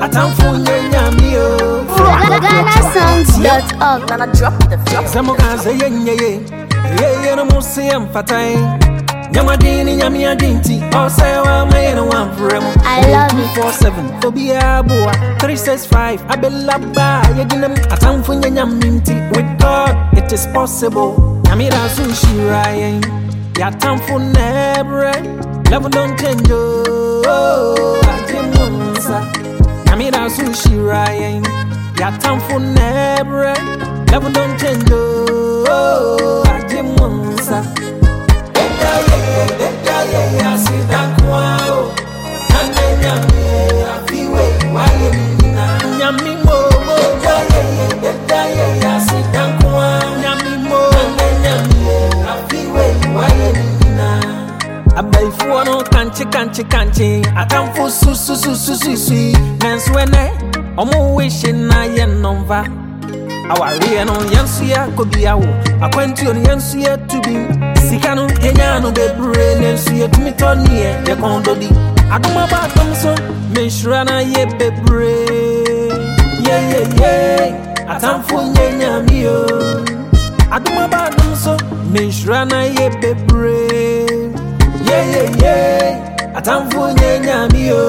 GhanaSongs.org. Nana drop the flop. Zamokaze ye no museum fatai. Nyamadini nyamia dinti. Osewa mayena wamfremo. I love it. 247 Obia boa 365 Abelaba yedinem atamfunya nyaminti. With God it is possible. Nyamira sushi ryan. Yatamfu nebre. Love don't change. Ajimunsa. Nyamira sushi ryan. Yatamfu nebre. Love don't change. Ajimunsa. Abaifuano kanchi atamfu su menswene omo wishing na yenomva awari no yansuya kobiawo akwanti on yansuya tubi sikanu yenyano bebre nensuya tumitoniye ye kondodi aduma ba tomso menshurana ye bebre ye atamfu yenyamio aduma ba tomso menshurana ye bebre ye atamfu yenyamio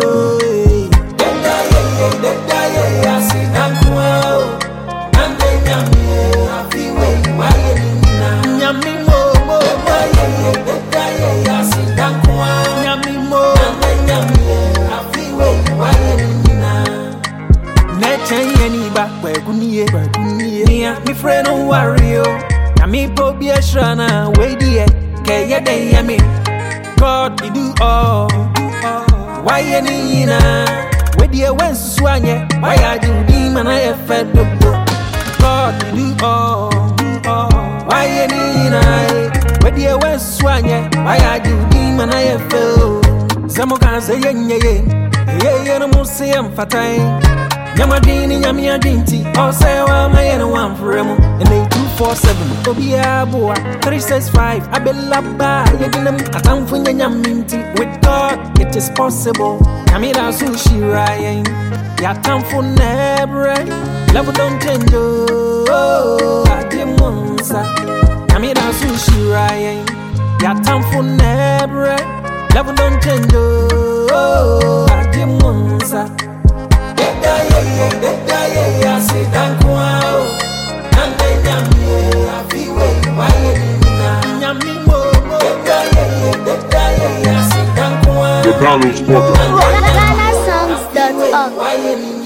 mi friend no worry na mi po bi ashrana we die ke ye den ye me God he do all why any na we die when suanye why are you di man I fed the God he do all why any na we die when suanye why are you di man I feel zamokaze ye no museum fatai Nyamadini nyamia dinti Osewa mayena wamfremo And they 247 Obia boa 365 Abelaba yedinem atamfunya nyaminti With God it is possible Nyamira sushi ryan Yatamfu nebre Love don't change Ajimunsa Nyamira sushi ryan Yatamfu nebre Love don't change Ajimunsa The Donald's Podcast. GhanaSongs.org.